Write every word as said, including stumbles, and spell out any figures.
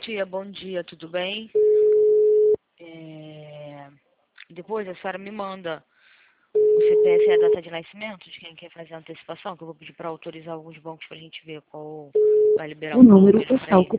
dia, bom dia, tudo bem? É, Depois a senhora me manda o C P F e a data de nascimento de quem quer fazer a antecipação, que eu vou pedir para autorizar alguns bancos para a gente ver qual vai liberar O um número número para está ele.